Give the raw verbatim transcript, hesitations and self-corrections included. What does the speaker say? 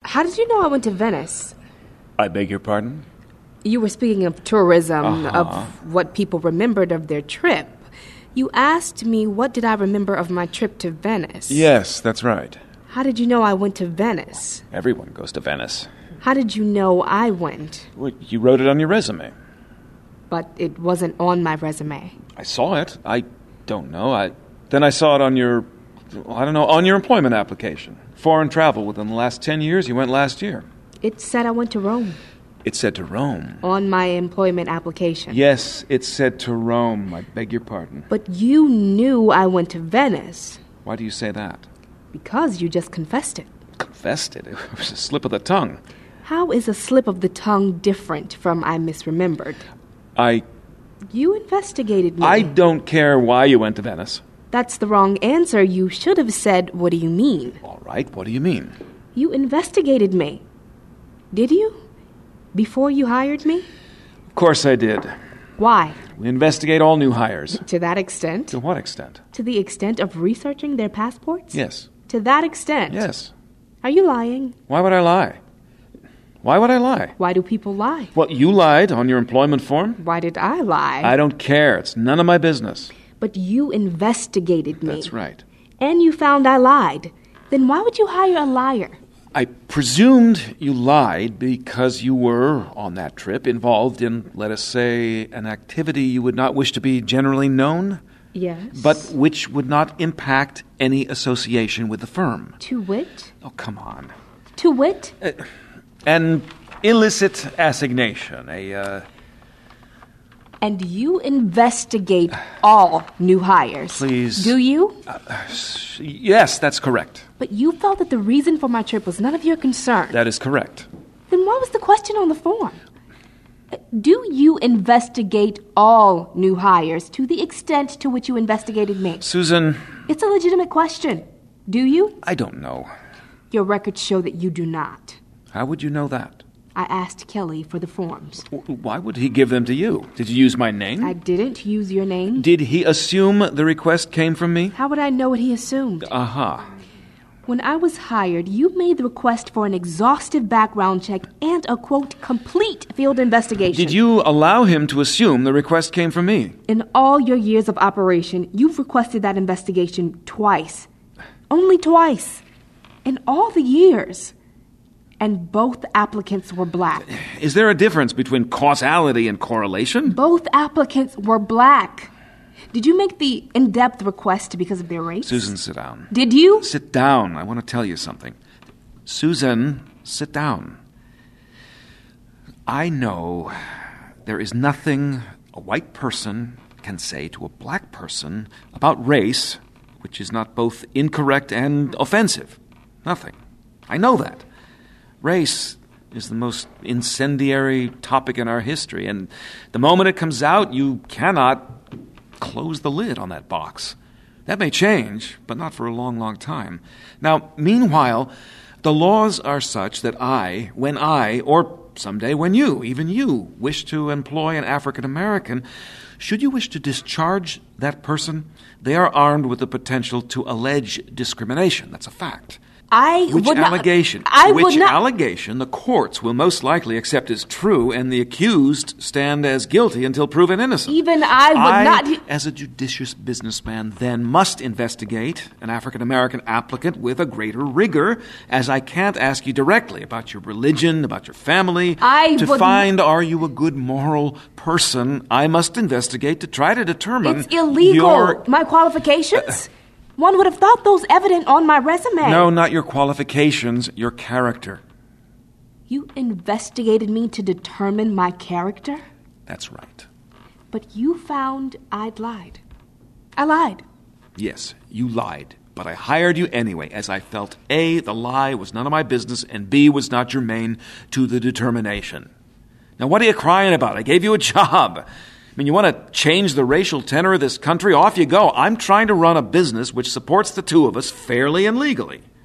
How did you know I went to Venice? I beg your pardon? You were speaking of tourism, Uh-huh. of what people remembered of their trip. You asked me what did I remember of my trip to Venice. Yes, that's right. How did you know I went to Venice? Everyone goes to Venice. How did you know I went? Well, you wrote it on your resume. But it wasn't on my resume. I saw it. I don't know. I Then I saw it on your, I don't know, on your employment application. Foreign travel within the last ten years. You went last year. It said I went to Rome. It said to Rome. On my employment application. Yes, it said to Rome. I beg your pardon. But you knew I went to Venice. Why do you say that? Because you just confessed it. Confessed it. It was a slip of the tongue. How is a slip of the tongue different from I misremembered? I... You investigated me. I don't care why you went to Venice. That's the wrong answer. You should have said, what do you mean? All right, what do you mean? You investigated me. Did you? Before you hired me? Of course I did. Why? We investigate all new hires. To that extent? To what extent? To the extent of researching their passports? Yes. To that extent? Yes. Are you lying? Why would I lie? Why would I lie? Why do people lie? Well, you lied on your employment form. Why did I lie? I don't care. It's none of my business. But you investigated me. That's right. And you found I lied. Then why would you hire a liar? I presumed you lied because you were, on that trip, involved in, let us say, an activity you would not wish to be generally known, Yes. but which would not impact any association with the firm. To wit? Oh, come on. To wit? Uh, an illicit assignation, a, uh... And you investigate all new hires. Please. Do you? Uh, yes, that's correct. But you felt that the reason for my trip was none of your concern. That is correct. Then what was the question on the form? Uh, Do you investigate all new hires to the extent to which you investigated me? Susan, It's a legitimate question. Do you? I don't know. Your records show that you do not. How would you know that? I asked Kelly for the forms. W- Why would he give them to you? Did you use my name? I didn't use your name. Did he assume the request came from me? How would I know what he assumed? Aha. When I was hired, you made the request for an exhaustive background check and a, quote, complete field investigation. Did you allow him to assume the request came from me? In all your years of operation, you've requested that investigation twice. Only twice. In all the years. And both applicants were black. Is there a difference between causality and correlation? Both applicants were black. Did you make the in-depth request because of their race? Susan, sit down. Did you? Sit down. I want to tell you something. Susan, sit down. I know there is nothing a white person can say to a black person about race which is not both incorrect and offensive. Nothing. I know that. Race is the most incendiary topic in our history, and the moment it comes out, you cannot close the lid on that box. That may change, but not for a long, long time. Now, meanwhile, the laws are such that I, when I, or someday when you, even you, wish to employ an African American, should you wish to discharge that person, they are armed with the potential to allege discrimination. That's a fact. I Which would allegation? Not, I Which would not. allegation the courts will most likely accept as true, and the accused stand as guilty until proven innocent. Even I would I, not. as a judicious businessman, then must investigate an African American applicant with a greater rigor, as I can't ask you directly about your religion, about your family. I to would find are you a good moral person, I must investigate to try to determine It's illegal. your... My qualifications? One would have thought those evident on my resume. No, not your qualifications, your character. You investigated me to determine my character? That's right. But you found I'd lied. I lied. Yes, you lied, but I hired you anyway, as I felt A, the lie was none of my business, and B, was not germane to the determination. Now, what are you crying about? I gave you a job. I mean, you want to change the racial tenor of this country? Off you go. I'm trying to run a business which supports the two of us fairly and legally.